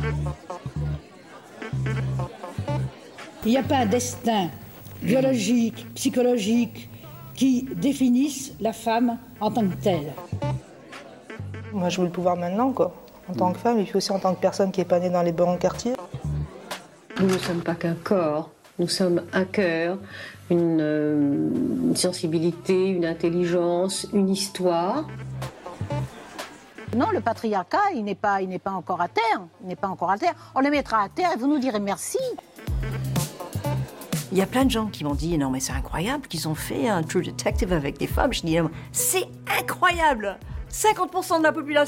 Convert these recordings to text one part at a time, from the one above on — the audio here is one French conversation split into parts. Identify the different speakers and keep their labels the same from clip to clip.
Speaker 1: Il n'y a pas un destin biologique, psychologique qui définisse la femme en tant que telle.
Speaker 2: Moi, je veux le pouvoir maintenant, quoi. En tant que femme, et puis aussi en tant que personne qui n'est pas née dans les bons quartiers.
Speaker 3: Nous ne sommes pas qu'un corps, nous sommes un cœur, une sensibilité, une intelligence, une histoire.
Speaker 4: Non, le patriarcat, il n'est pas encore à terre. Il n'est pas encore à terre. On le mettra à terre et vous nous direz merci.
Speaker 5: Il y a plein de gens qui m'ont dit « Non mais c'est incroyable qu'ils ont fait un True Detective avec des femmes ». Je dis « C'est incroyable ! 50% de la population !»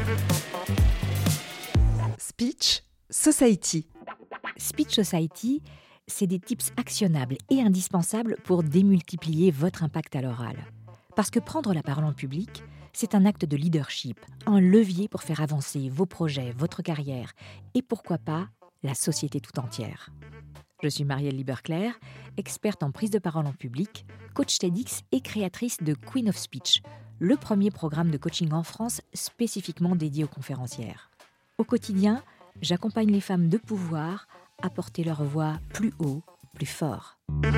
Speaker 6: Speech Society.
Speaker 7: Speech Society, c'est des tips actionnables et indispensables pour démultiplier votre impact à l'oral. Parce que prendre la parole en public, c'est un acte de leadership, un levier pour faire avancer vos projets, votre carrière et pourquoi pas la société tout entière. Je suis Marielle Lieberclair, experte en prise de parole en public, coach TEDx et créatrice de Queen of Speech, le premier programme de coaching en France spécifiquement dédié aux conférencières. Au quotidien, j'accompagne les femmes de pouvoir à porter leur voix plus haut, plus fort.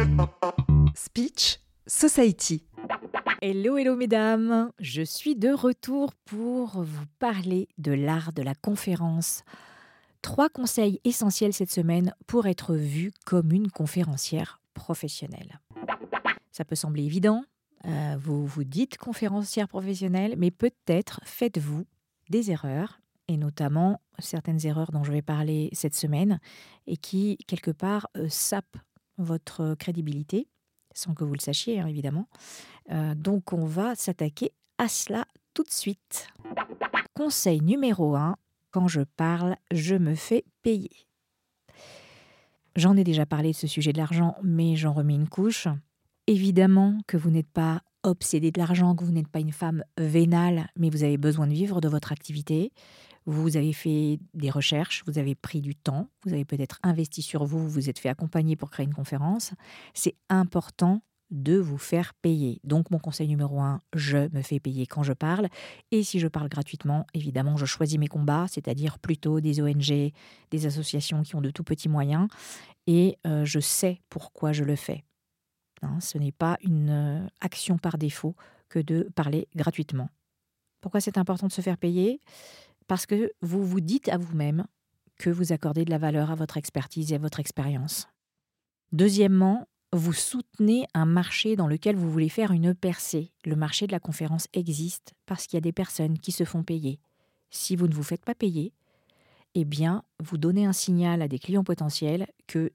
Speaker 6: Speech Society.
Speaker 7: Hello, hello mesdames, je suis de retour pour vous parler de l'art de la conférence. 3 conseils essentiels cette semaine pour être vue comme une conférencière professionnelle. Ça peut sembler évident, vous vous dites conférencière professionnelle, mais peut-être faites-vous des erreurs, et notamment certaines erreurs dont je vais parler cette semaine, et qui, quelque part, sapent votre crédibilité, sans que vous le sachiez, hein, évidemment. Donc on va s'attaquer à cela tout de suite. Conseil numéro 1. Quand je parle, je me fais payer. J'en ai déjà parlé de ce sujet de l'argent, mais j'en remets une couche. Évidemment que vous n'êtes pas obsédé de l'argent, que vous n'êtes pas une femme vénale, mais vous avez besoin de vivre de votre activité. Vous avez fait des recherches, vous avez pris du temps, vous avez peut-être investi sur vous, vous vous êtes fait accompagner pour créer une conférence. C'est important de vous faire payer. Donc mon conseil numéro 1, je me fais payer quand je parle. Et si je parle gratuitement, évidemment, je choisis mes combats, c'est-à-dire plutôt des ONG, des associations qui ont de tout petits moyens. Et je sais pourquoi je le fais. Hein, ce n'est pas une action par défaut que de parler gratuitement. Pourquoi c'est important de se faire payer ? Parce que vous vous dites à vous-même que vous accordez de la valeur à votre expertise et à votre expérience. Deuxièmement, vous soutenez un marché dans lequel vous voulez faire une percée. Le marché de la conférence existe parce qu'il y a des personnes qui se font payer. Si vous ne vous faites pas payer, eh bien, vous donnez un signal à des clients potentiels que,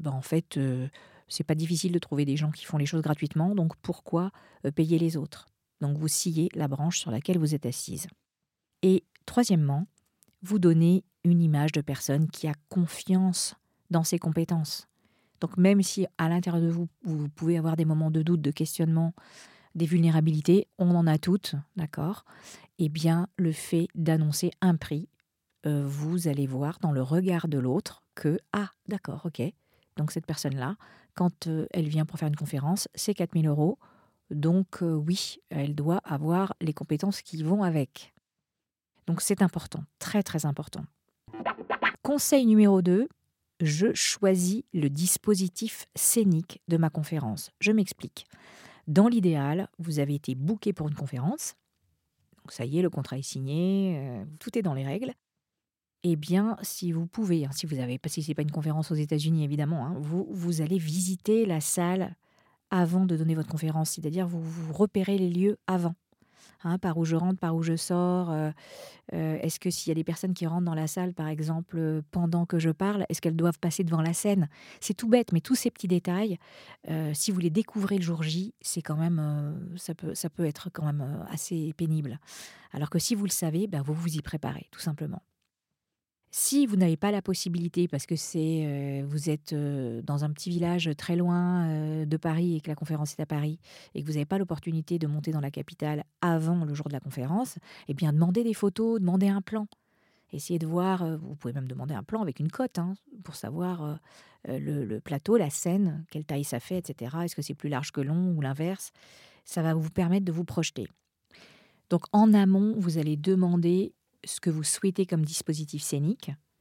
Speaker 7: c'est pas difficile de trouver des gens qui font les choses gratuitement, donc pourquoi payer les autres ? Donc vous sciez la branche sur laquelle vous êtes assise. Et troisièmement, vous donnez une image de personne qui a confiance dans ses compétences. Donc même si à l'intérieur de vous, vous pouvez avoir des moments de doute, de questionnement, des vulnérabilités, on en a toutes, d'accord ? Eh bien, le fait d'annoncer un prix, vous allez voir dans le regard de l'autre que « Ah, d'accord, ok. Donc cette personne-là, quand elle vient pour faire une conférence, c'est 4 000 €. Donc oui, elle doit avoir les compétences qui vont avec. » Donc c'est important, très très important. Conseil numéro 2. Je choisis le dispositif scénique de ma conférence. Je m'explique. Dans l'idéal, vous avez été booké pour une conférence. Donc ça y est, le contrat est signé, tout est dans les règles. Eh bien, si vous pouvez, si ce n'est pas une conférence aux États-Unis évidemment, vous allez visiter la salle avant de donner votre conférence. C'est-à-dire vous repérez les lieux avant. Par où je rentre, par où je sors. Est-ce que s'il y a des personnes qui rentrent dans la salle, par exemple, pendant que je parle, est-ce qu'elles doivent passer devant la scène ? C'est tout bête, mais tous ces petits détails, si vous les découvrez le jour J, c'est quand même, ça peut être quand même assez pénible. Alors que si vous le savez, vous vous y préparez, tout simplement. Si vous n'avez pas la possibilité, parce que vous êtes dans un petit village très loin de Paris et que la conférence est à Paris et que vous n'avez pas l'opportunité de monter dans la capitale avant le jour de la conférence, eh bien demandez des photos, demandez un plan. Essayez de voir, vous pouvez même demander un plan avec une cote pour savoir le plateau, la scène, quelle taille ça fait, etc. Est-ce que c'est plus large que long ou l'inverse ? Ça va vous permettre de vous projeter. Donc en amont, vous allez demander ce que vous souhaitez comme dispositif scénique.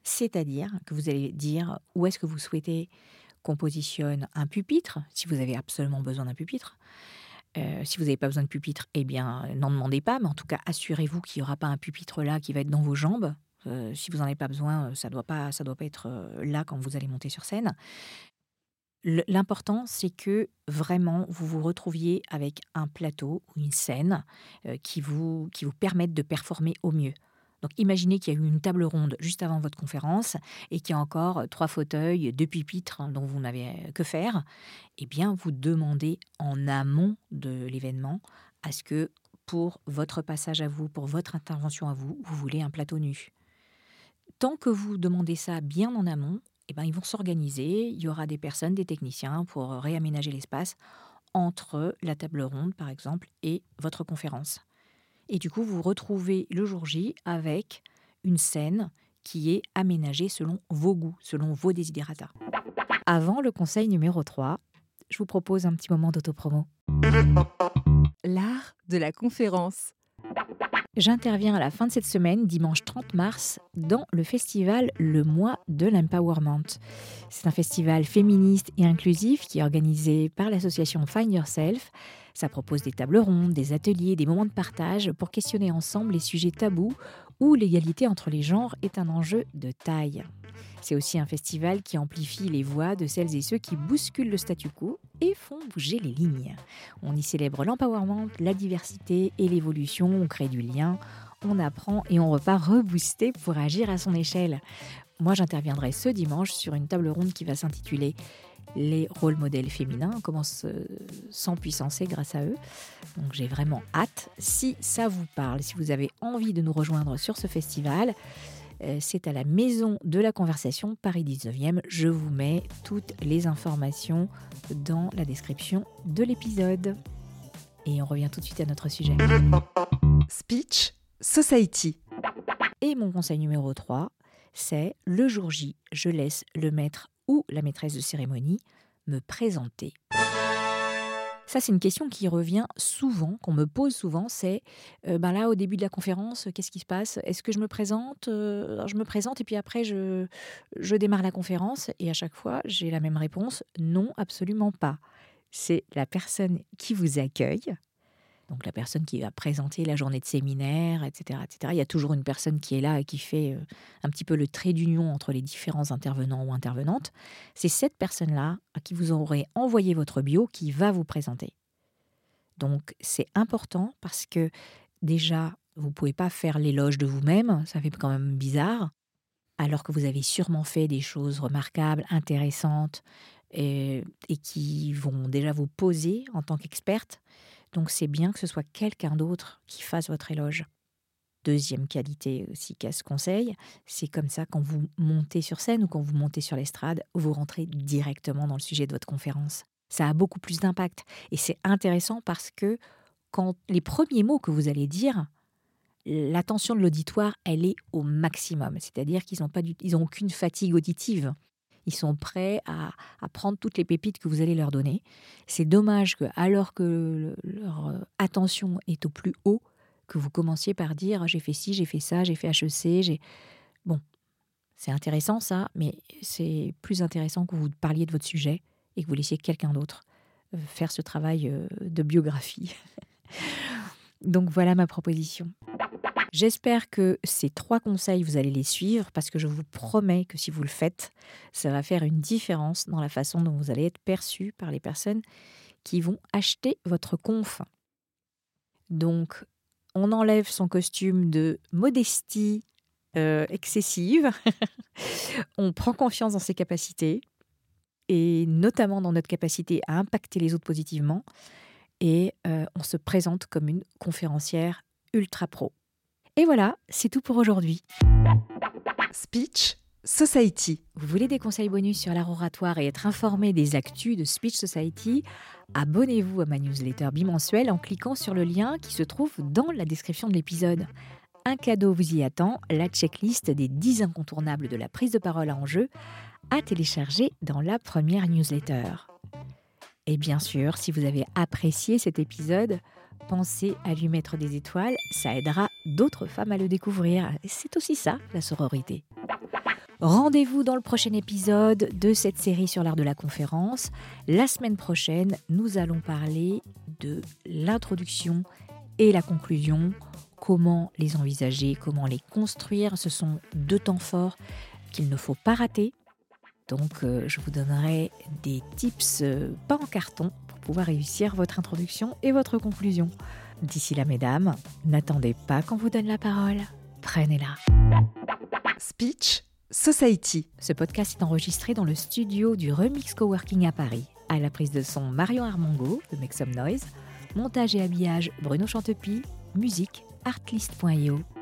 Speaker 7: C'est-à-dire que vous allez dire où est-ce que vous souhaitez qu'on positionne un pupitre, si vous avez absolument besoin d'un pupitre. Si vous n'avez pas besoin de pupitre, eh bien, n'en demandez pas, mais en tout cas, assurez-vous qu'il n'y aura pas un pupitre là qui va être dans vos jambes. Si vous n'en avez pas besoin, ça doit pas être là quand vous allez monter sur scène. L'important, c'est que vraiment vous vous retrouviez avec un plateau ou une scène qui vous permettent de performer au mieux. Donc imaginez qu'il y a eu une table ronde juste avant votre conférence et qu'il y a encore 3 fauteuils, 2 pupitres dont vous n'avez que faire. Eh bien, vous demandez en amont de l'événement à ce que pour votre passage à vous, pour votre intervention à vous, vous voulez un plateau nu. Tant que vous demandez ça bien en amont, eh ben, ils vont s'organiser. Il y aura des personnes, des techniciens pour réaménager l'espace entre la table ronde, par exemple, et votre conférence. Et du coup, vous vous retrouvez le jour J avec une scène qui est aménagée selon vos goûts, selon vos desiderata. Avant le conseil numéro 3, je vous propose un petit moment d'autopromo.
Speaker 6: L'art de la conférence.
Speaker 7: J'interviens à la fin de cette semaine, dimanche 30 mars, dans le festival Le Mois de l'Empowerment. C'est un festival féministe et inclusif qui est organisé par l'association Find Yourself. Ça propose des tables rondes, des ateliers, des moments de partage pour questionner ensemble les sujets tabous où l'égalité entre les genres est un enjeu de taille. C'est aussi un festival qui amplifie les voix de celles et ceux qui bousculent le statu quo et font bouger les lignes. On y célèbre l'empowerment, la diversité et l'évolution, on crée du lien, on apprend et on repart reboosté pour agir à son échelle. Moi, j'interviendrai ce dimanche sur une table ronde qui va s'intituler « Les rôles modèles féminins ». On commence s'empuissancer grâce à eux. Donc j'ai vraiment hâte. Si ça vous parle, si vous avez envie de nous rejoindre sur ce festival, c'est à la Maison de la Conversation, Paris 19e. Je vous mets toutes les informations dans la description de l'épisode. Et on revient tout de suite à notre sujet.
Speaker 6: Speech Society.
Speaker 7: Et mon conseil numéro 3, c'est le jour J, je laisse le maître ou la maîtresse de cérémonie me présenter. Ça, c'est une question qui revient souvent, qu'on me pose souvent, c'est là, au début de la conférence, qu'est-ce qui se passe ? Est-ce que je me présente ? Je me présente et puis après, je démarre la conférence. Et à chaque fois, j'ai la même réponse, non, absolument pas. C'est la personne qui vous accueille, donc la personne qui va présenter la journée de séminaire, etc., etc. Il y a toujours une personne qui est là et qui fait un petit peu le trait d'union entre les différents intervenants ou intervenantes. C'est cette personne-là à qui vous aurez envoyé votre bio qui va vous présenter. Donc c'est important parce que déjà, vous ne pouvez pas faire l'éloge de vous-même, ça fait quand même bizarre, alors que vous avez sûrement fait des choses remarquables, intéressantes et qui vont déjà vous poser en tant qu'experte. Donc c'est bien que ce soit quelqu'un d'autre qui fasse votre éloge. Deuxième qualité aussi qu'a ce conseil, c'est comme ça quand vous montez sur scène ou quand vous montez sur l'estrade, vous rentrez directement dans le sujet de votre conférence. Ça a beaucoup plus d'impact et c'est intéressant parce que quand les premiers mots que vous allez dire, l'attention de l'auditoire, elle est au maximum. C'est-à-dire qu'ils n'ont aucune fatigue auditive. Ils sont prêts à prendre toutes les pépites que vous allez leur donner. C'est dommage que, alors que leur attention est au plus haut, que vous commenciez par dire « j'ai fait ci, j'ai fait ça, j'ai fait HEC, Bon, c'est intéressant ça, mais c'est plus intéressant que vous parliez de votre sujet et que vous laissiez quelqu'un d'autre faire ce travail de biographie. Donc voilà ma proposition. J'espère que ces 3 conseils, vous allez les suivre parce que je vous promets que si vous le faites, ça va faire une différence dans la façon dont vous allez être perçu par les personnes qui vont acheter votre conf. Donc, on enlève son costume de modestie excessive, on prend confiance dans ses capacités et notamment dans notre capacité à impacter les autres positivement et on se présente comme une conférencière ultra pro. Et voilà, c'est tout pour aujourd'hui.
Speaker 6: Speech Society.
Speaker 7: Vous voulez des conseils bonus sur l'art oratoire et être informé des actus de Speech Society ? Abonnez-vous à ma newsletter bimensuelle en cliquant sur le lien qui se trouve dans la description de l'épisode. Un cadeau vous y attend, la checklist des 10 incontournables de la prise de parole à enjeu, à télécharger dans la première newsletter. Et bien sûr, si vous avez apprécié cet épisode, pensez à lui mettre des étoiles, ça aidera d'autres femmes à le découvrir. Et c'est aussi ça, la sororité. Rendez-vous dans le prochain épisode de cette série sur l'art de la conférence. La semaine prochaine, nous allons parler de l'introduction et la conclusion. Comment les envisager, comment les construire. Ce sont 2 temps forts qu'il ne faut pas rater. Donc, je vous donnerai des tips pas en carton pour pouvoir réussir votre introduction et votre conclusion. D'ici là, mesdames, n'attendez pas qu'on vous donne la parole. Prenez-la.
Speaker 6: Speech Society.
Speaker 7: Ce podcast est enregistré dans le studio du Remix Coworking à Paris. À la prise de son, Marion Armongo de Make Some Noise. Montage et habillage, Bruno Chantepie. Musique, artlist.io.